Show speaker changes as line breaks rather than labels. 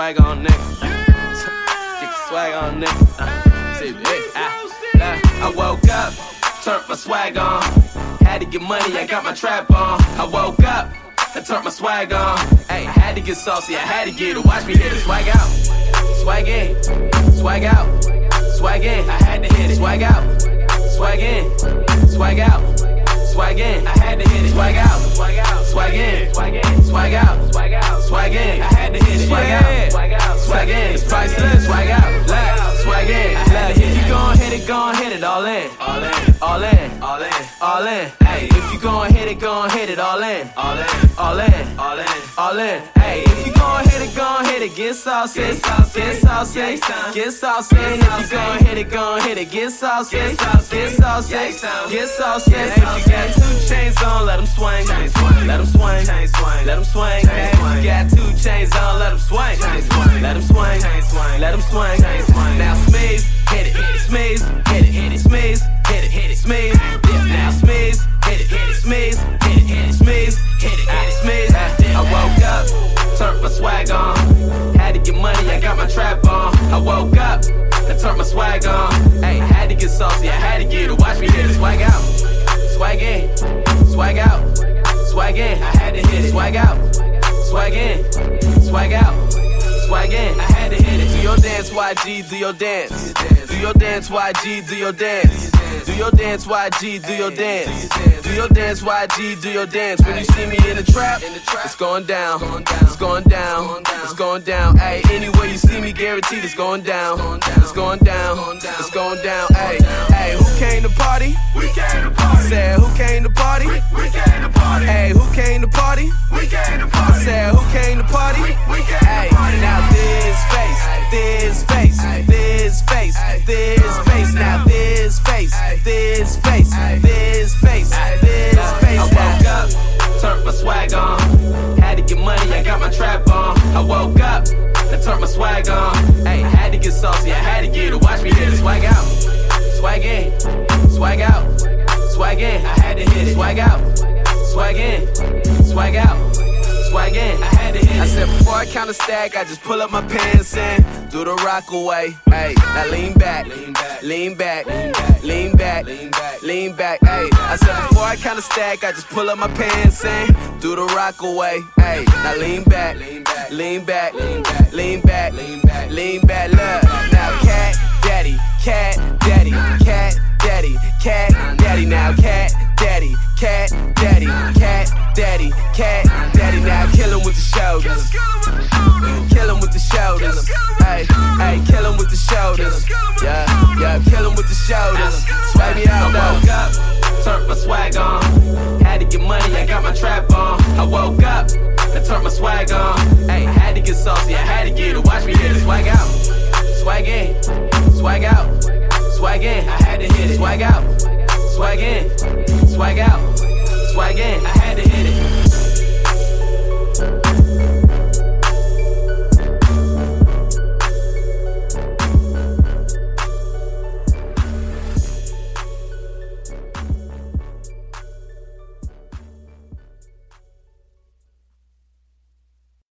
swag on, nigga. Get your swag on, nigga. I woke up, turned my swag on. Had to get money, I got my trap on. I woke up, I turned my swag on. Hey, I had to get saucy, I had to get it. Watch me hit it, swag out. Swag in, swag out. Swag in, I had to hit it. Swag out, swag in, swag out. Swag in, I had to hit it. Swag out, swag out, swag in, swag in, swag out, swag out, swag in, I had to hit it. Swag out, swag out, swag in, it's priceless. Swag out, swag in, I had to hit it. If you gon' hit it, gon' hit it all in, all in, all in, all in, all in. Hey, if you gon' hit it, gon' hit it all in, all in, all in, all in, all in. Hey, if you gon' hit it, gon' hit it. Get saucy, get saucy, get saucy. If you gon' hit it, gon' hit it. Get saucy, get saucy, get saucy. If you got 2 chains on, let them swing, let them swing, let them swing. If you got 2 chains on, let them swing, let them swing, let them swing. Now Smeeze, hit it, Smeeze, hit it, Smeeze, hit it, Smeeze. Now Smeeze, hit it, Smeeze, hit it, Smeeze, hit it, Smeeze. I woke up, turned my swag on. Had to get money, I got my trap on. I woke up, I turned my swag on. Hey, I had to get saucy, I had to get it. Watch me hit it, swag out. Swag in, swag out, swag in, I had to hit it. Swag out, swag in, swag out, swag in, I had to hit it. Do your dance, YG, do your dance. Do your dance, YG, do your dance. Do your dance, YG, do your dance. Do your dance, YG, do your dance. When you see me in the trap, it's going down, it's going down, it's going down. Hey, anywhere you see me, guaranteed it's going down, it's going down, it's going down. Hey, hey, who came to party?
We came to party.
Said who came to party?
We came to party.
Hey, who came to party?
We came to party.
Said who came to party?
We came to party.
Now this face, this face, this face, this face. Now this face, this face, this face, this face. I woke up, turned my swag on. Had to get money, I got my trap on. I woke up, I turned my swag on. Hey, I had to get saucy, I had to get it. Watch me hit it. Swag out, swag in, swag out, swag in. I had to hit it. Swag out, swag in, swag out. Swag in, I had to hit it. I said before I count a stack, I just pull up my pants and do the rock away. Hey, now lean back, lean back, lean back, lean back, lean back. Hey, I said before I count a stack, I just pull up my pants and do the rock away. Hey, now lean back, lean back, lean back, lean back, lean back. Look, now cat daddy, cat daddy, cat daddy, cat daddy. Now cat daddy, cat daddy, cat daddy, cat daddy. Now kill him with the shoulders, kill him with the shoulders. Hey, hey, kill him with the shoulders. Yeah, yeah, kill him with the shoulders. Swag me out, I woke up, turned my swag on. Had to get money, I got my trap on. I woke up, I turned my swag on. Hey, I had to get saucy, I had to get it. Watch me hit it. Swag out, swag in, swag out, swag in. I had to hit it. Swag out, swag in, swag out, swag in.